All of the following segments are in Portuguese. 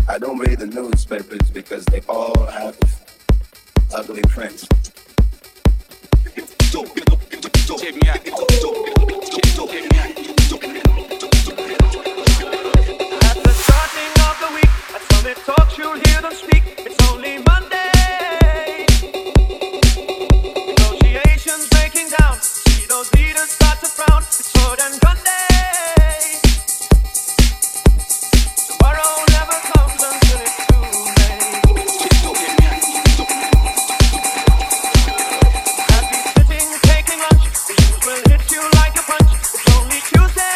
I don't read the newspapers because they all have ugly prints. At the starting of the week, at Sunday talks you'll hear them speak. It's only Monday. Negotiations breaking down. See those leaders start to frown. It's Sword and Gun Day. Tomorrow never comes until it's too late. Happy sitting, taking lunch. The news will hit you like a punch. It's only Tuesday.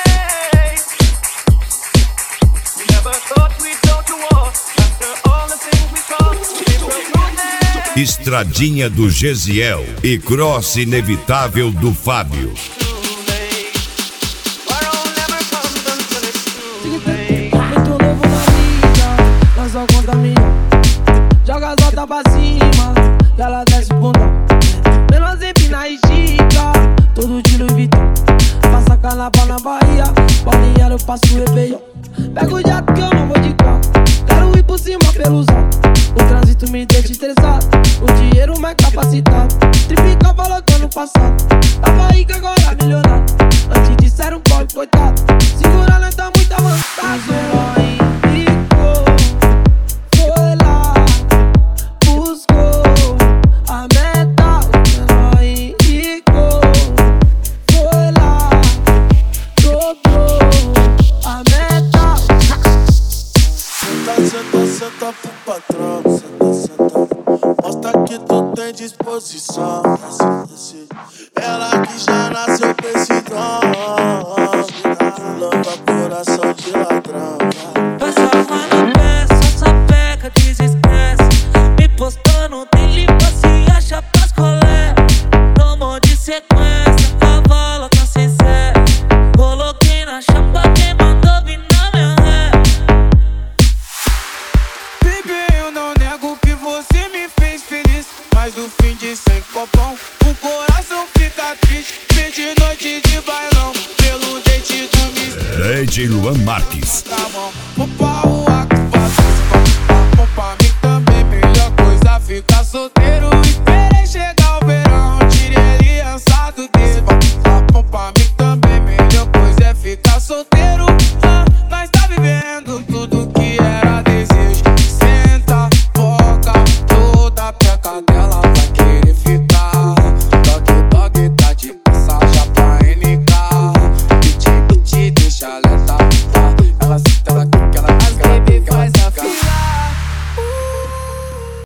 We never thought we'd go to war. After all the things we saw, April Fool's Day. Estradinha do Gesiel e cross inevitável do Fábio. Tomorrow never comes until it's too late. Muito novo na vida, não só conta minha. Joga as voltas pra cima, e ela desce o bundão. Menos empina e estica, todo de Louis Vuitton. Passa carnaval na Bahia, balneário eu passo o Réveillon. Pego o jato que eu não vou de carro, quero ir por cima pelos altos. O trânsito me deixa estressado, o dinheiro mais capacitado. Triplica falou que ano passado tava rico, agora milionário. Antes disseram pobre, coitado, segura lenta muito avançado. Foi lá, buscou a meta. O menor enricou. Foi lá, dobrou a meta. Senta pro patrão, senta. Mostra que tu tem disposição. Ela que já nasceu com esse dom. Louva coração de ladrão. Passa uma na peça, só pega, desestressa. Me postando, tem limpa, se acha pras colé. Tomou de sequência, cavalo tá sem sé. Coloquei na chapa, quem mandou vir na minha ré. Baby, eu não nego que você me fez feliz. Mas no fim de 100 copão, o coração fica triste. Perdi noite de bailão, pelo dente do misto. DJ Luan Marques. Tá bom, o pau